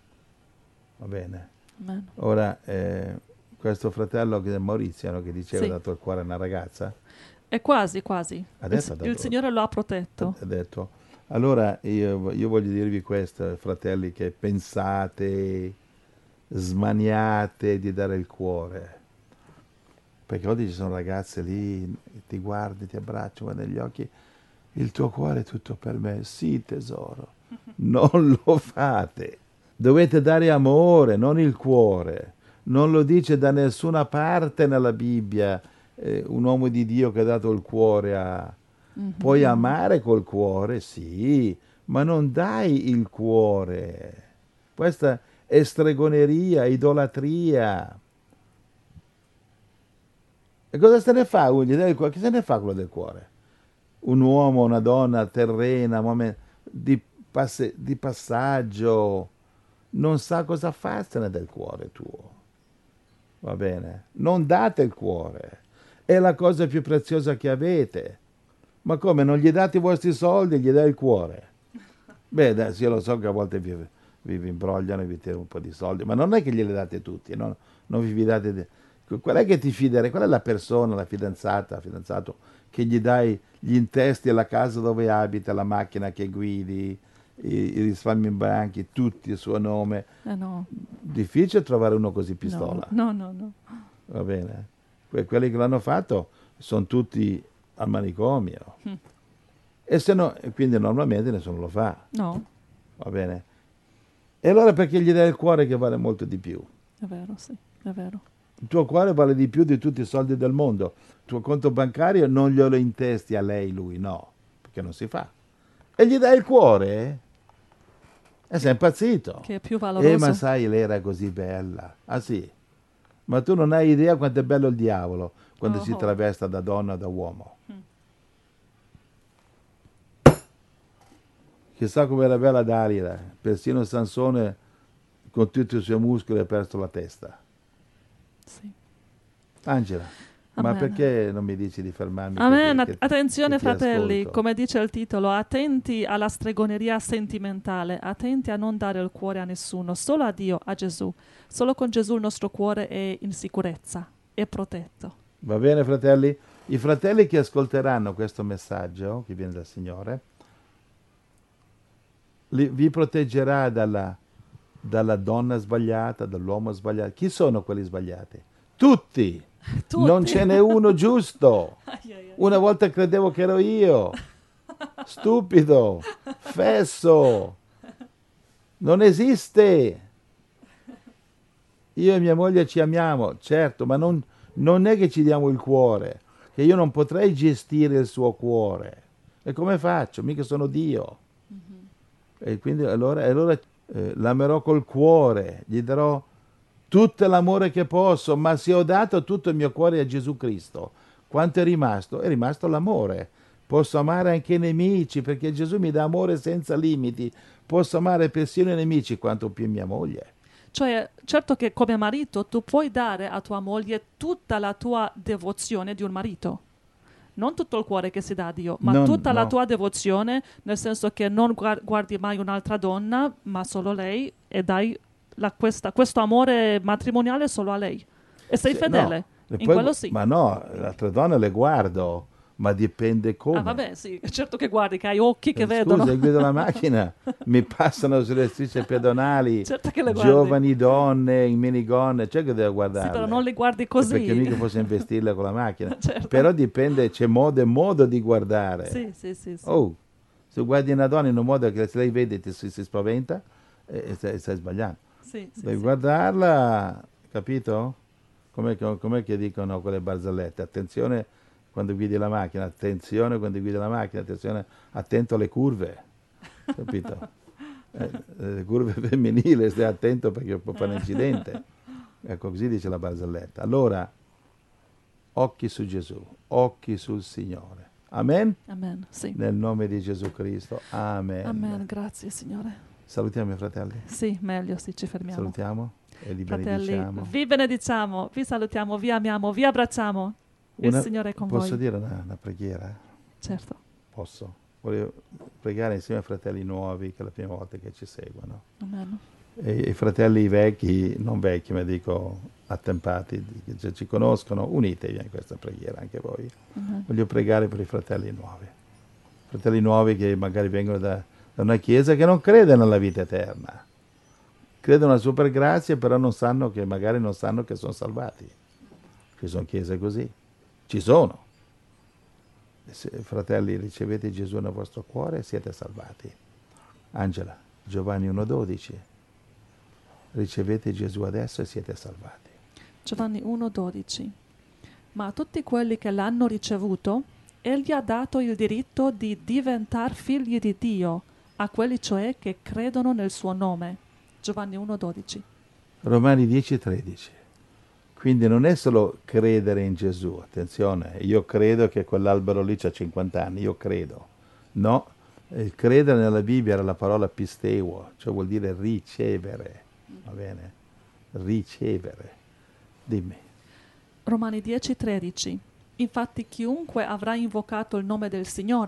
Va bene? Amen. Ora, questo fratello che è Maurizio, che diceva Sì. ha dato il cuore a una ragazza, E quasi. Adesso ha Il dato- Signore lo ha protetto. ha detto, allora io voglio dirvi questo, fratelli, che pensate, smaniate di dare il cuore, perché oggi ci sono ragazze lì, ti guardi, ti abbracciano negli occhi, il tuo cuore è tutto per me. Sì, tesoro, non lo fate. Dovete dare amore, non il cuore. Non lo dice da nessuna parte nella Bibbia un uomo di Dio che ha dato il cuore Puoi amare col cuore, sì, ma non dai il cuore. Questa è stregoneria, idolatria. E cosa se ne fa? Che se ne fa quello del cuore? Un uomo, una donna terrena, di passaggio, non sa cosa farsene del cuore tuo. Va bene? Non date il cuore. È la cosa più preziosa che avete. Ma come, non gli date i vostri soldi, gli dai il cuore? Beh, adesso io lo so che a volte vi imbrogliano e vi tirano un po' di soldi, ma non è che glieli date tutti, no? Non vi fidate. Qual è che ti fiderai? Qual è la persona, la fidanzata, fidanzato, che gli dai gli intesti alla casa dove abita, la macchina che guidi, i risparmi in banchi, tutti il suo nome? No. Difficile trovare uno così pistola. No. Va bene? Quelli che l'hanno fatto sono tutti al manicomio. E se no, quindi normalmente nessuno lo fa. No, Va bene? E allora perché gli dai il cuore che vale molto di più? è vero, sì, è vero. Il tuo cuore vale di più di tutti i soldi del mondo. Il tuo conto bancario non glielo intesti a lei, lui, no, perché non si fa. E gli dai il cuore? E sei impazzito. Che è più valoroso. Ma sai, lei era così bella. Ah sì? Ma tu non hai idea quanto è bello il diavolo quando si travesta da donna o da uomo. Chissà come era bella Dalila, persino Sansone con tutti i suoi muscoli ha perso la testa. Sì. Angela, Amen. ma perché non mi dici di fermarmi? Amen. Che Attenzione ti fratelli, ascolto? come dice il titolo, attenti alla stregoneria sentimentale, attenti a non dare il cuore a nessuno, solo a Dio, a Gesù. Solo con Gesù il nostro cuore è in sicurezza, è protetto. Va bene fratelli? I fratelli che ascolteranno questo messaggio che viene dal Signore vi proteggerà dalla donna sbagliata, dall'uomo sbagliato. Chi sono quelli sbagliati? Tutti! Tutti. Non ce n'è uno giusto. Ai, ai, ai. Una volta credevo che ero io. Stupido, fesso. Non esiste. Io e mia moglie ci amiamo, certo, ma non è che ci diamo il cuore, che io non potrei gestire il suo cuore. E come faccio? Mica sono Dio. E quindi allora l'amerò col cuore, gli darò tutto l'amore che posso, ma se ho dato tutto il mio cuore a Gesù Cristo, quanto è rimasto? È rimasto l'amore. Posso amare anche i nemici, perché Gesù mi dà amore senza limiti. Posso amare persino i nemici quanto più mia moglie. Cioè, certo che come marito tu puoi dare a tua moglie tutta la tua devozione di un marito. Non tutto il cuore che si dà a Dio, ma tutta la tua devozione, nel senso che non guardi mai un'altra donna, ma solo lei, e dai questo amore matrimoniale solo a lei. E sei fedele, in quello sì. Ma no, le altre donne le guardo, ma dipende come. Ah vabbè, sì, certo che guardi, che hai occhi che vedono. Scusa, guido la macchina, mi passano sulle strisce pedonali, certo che le guardi. giovani donne in minigonne, c'è che devo guardare. Sì, però non le guardi così. Perché mica posso investirle con la macchina. Certo. Però dipende, c'è modo e modo di guardare. Sì. Oh, se guardi una donna in un modo che se lei vede si spaventa, stai sbagliando. Devi guardarla, capito? Com'è che dicono quelle barzellette? Attenzione quando guidi la macchina, attenzione quando guidi la macchina, attenzione, attento alle curve, capito? Le curve femminili, stai attento perché può fare un incidente. Ecco, così dice la barzelletta. Allora, occhi su Gesù, occhi sul Signore. Amen? Amen, sì. Nel nome di Gesù Cristo. Amen. Amen, grazie Signore. Salutiamo i fratelli. Sì, meglio, sì, ci fermiamo. Salutiamo e li Fratelli, benediciamo. vi benediciamo, vi salutiamo, vi amiamo, vi abbracciamo. Il Signore è con posso voi. dire una preghiera? Certo. Posso? Voglio pregare insieme ai fratelli nuovi che è la prima volta che ci seguono. Amen. E i fratelli vecchi, non vecchi, ma dico attempati, che già ci conoscono, unitevi in questa preghiera anche voi. Amen. Voglio pregare per i fratelli nuovi. Fratelli nuovi che magari vengono da una chiesa che non crede nella vita eterna. Credono alla super grazia, però magari non sanno che sono salvati. Ci sono chiese così. Ci sono. Fratelli, ricevete Gesù nel vostro cuore e siete salvati. Angela, Giovanni 1,12. Ricevete Gesù adesso e siete salvati. Giovanni 1,12. Ma a tutti quelli che l'hanno ricevuto, Egli ha dato il diritto di diventare figli di Dio, a quelli cioè che credono nel suo nome. Giovanni 1,12. Romani 10,13. Quindi non è solo credere in Gesù, attenzione, io credo che quell'albero lì c'ha 50 anni, io credo. No, il credere nella Bibbia era la parola pisteuo, cioè vuol dire ricevere, va bene? Ricevere. Dimmi. Romani 10,13. Infatti chiunque avrà invocato il nome del Signore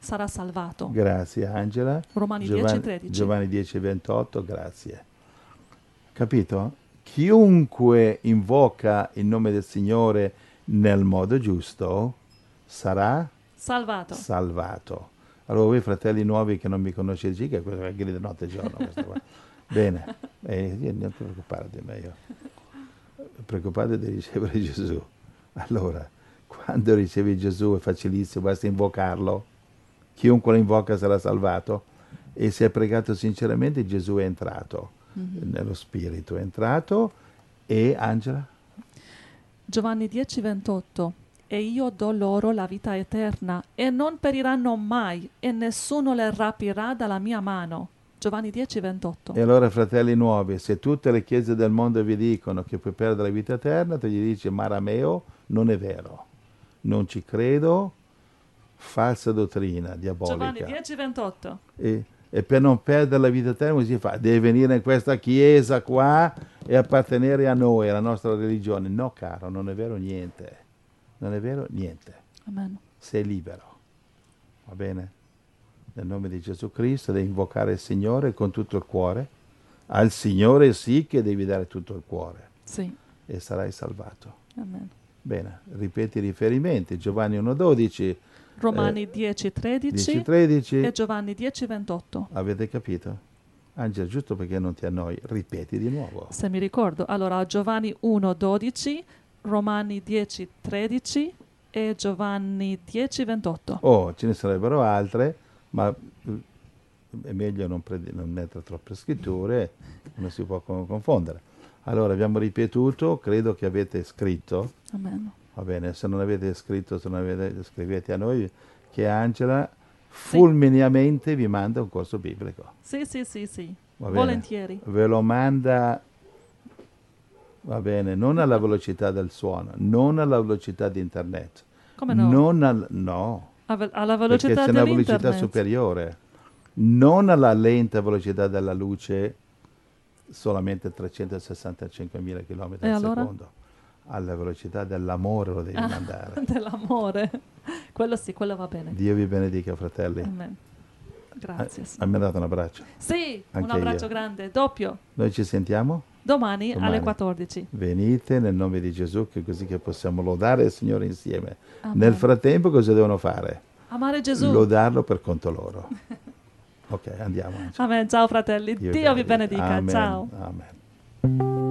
sarà salvato. Grazie Angela. Romani Giovanni, 10:13. Giovanni 10:28, grazie. Capito? Chiunque invoca il nome del Signore nel modo giusto sarà Salvato. salvato. Allora voi fratelli nuovi che non mi conoscete, che questo è grida notte e giorno. Questo qua. Bene, non ti preoccupare di me, io. Preoccupate di ricevere Gesù. Allora, quando ricevi Gesù è facilissimo, basta invocarlo. Chiunque lo invoca sarà salvato. E se è pregato sinceramente, Gesù è entrato nello spirito, è entrato. E Angela? Giovanni 10:28. E io do loro la vita eterna, e non periranno mai, e nessuno le rapirà dalla mia mano. Giovanni 10:28. E allora, fratelli nuovi, se tutte le chiese del mondo vi dicono che puoi perdere la vita eterna, tu gli dici Marameo, non è vero, non ci credo, falsa dottrina diabolica. Giovanni 10:28. E per non perdere la vita eterna come si fa? Devi venire in questa chiesa qua e appartenere a noi, alla nostra religione. No, caro, non è vero niente. Non è vero niente. Amen. Sei libero. Va bene? Nel nome di Gesù Cristo devi invocare il Signore con tutto il cuore. Al Signore sì che devi dare tutto il cuore. Sì. E sarai salvato. Amen. Bene, ripeti i riferimenti. Giovanni 1,12. Romani 10:13 10,13. e Giovanni 10:28. Avete capito? Angela, giusto perché non ti annoi, ripeti di nuovo. Se mi ricordo. Allora, Giovanni 1:12, Romani 10:13 e Giovanni 10:28. Oh, ce ne sarebbero altre, ma è meglio non mettere troppe scritture, non si può confondere. Allora, abbiamo ripetuto, credo che avete scritto. Amen. Va bene, se non avete scritto, scrivete a noi che Angela fulmineamente vi manda un corso biblico. Sì. Va bene? Volentieri. Ve lo manda, va bene, non alla velocità del suono, non alla velocità di internet. Come no? No, Alla perché velocità c'è una dell'internet. velocità superiore. Non alla lenta velocità della luce, solamente 365.000 km E al allora? secondo. Alla velocità dell'amore lo devi mandare. Dell'amore. Quello sì, quello va bene. Dio vi benedica, fratelli. Amen. Grazie. Mi ha dato un abbraccio. Sì, Anche un abbraccio io. grande, doppio. Noi ci sentiamo Domani alle Domani. 14. Venite nel nome di Gesù, che così che possiamo lodare il Signore insieme. Amen. Nel frattempo cosa devono fare? Amare Gesù. Lodarlo per conto loro. Ok, andiamo. Angela. Amen. Ciao fratelli. Dio vi benedica. Amen. Ciao. Amen.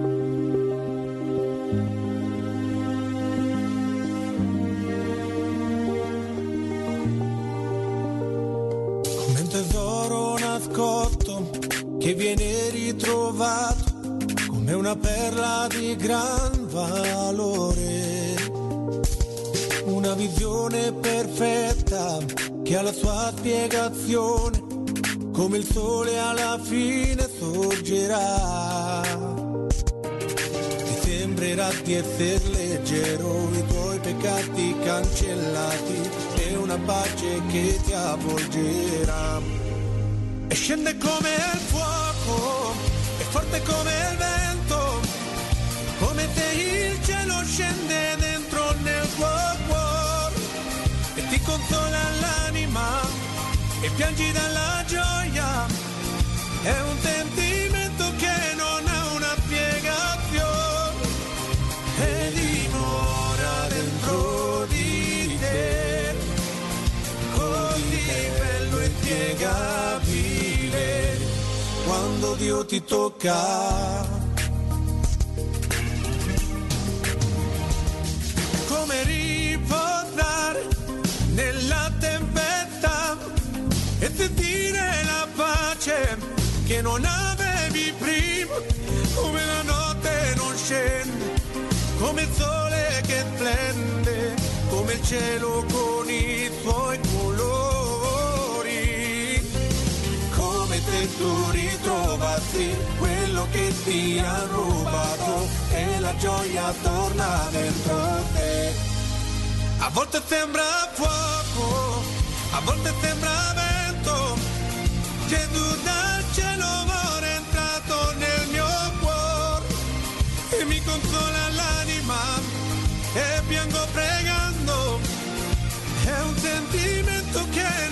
Come un tesoro nascosto che viene ritrovato, come una perla di gran valore, una visione perfetta che ha la sua spiegazione, come il sole alla fine sorgerà. Ti sembrerà di essere leggero, i tuoi peccati cancellati e una pace che ti avvolgerà. E scende come il fuoco, è forte come il vento, come se il cielo scende dentro nel tuo cuore e ti consola l'anima e piangi dalla gioia. È un sentimento che non ha una spiegazione e dimora dentro di te, così bello e inspiegabile quando Dio ti tocca. Come riposare nella tempesta e sentire la pace che non avevi prima, come la notte non scende, come il sole che splende, come il cielo con i suoi colori, come se tu ritrovassi quello che ti ha rubato e la gioia torna dentro te. A volte sembra fuoco, a volte sembra vento, Gesù dal cielo ora è entrato nel mio cuore e mi consola l'anima e piango pregando, è un sentimento che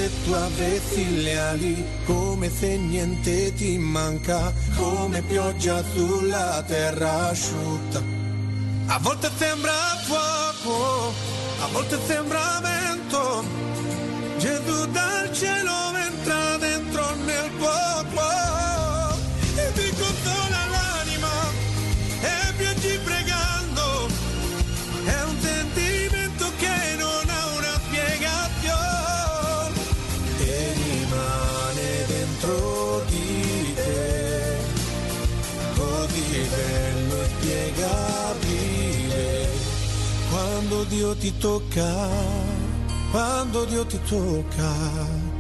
se tu avessi le ali, come se niente ti manca, come pioggia sulla terra asciutta. A volte sembra fuoco, a volte sembra vento, Gesù dal cielo entra dentro nel cuore e ti consola l'anima e piangi pregando, è un sentimento che non ha una spiegazione e rimane dentro di te, così bello e spiegabile, quando Dio ti tocca, quando Dio ti tocca.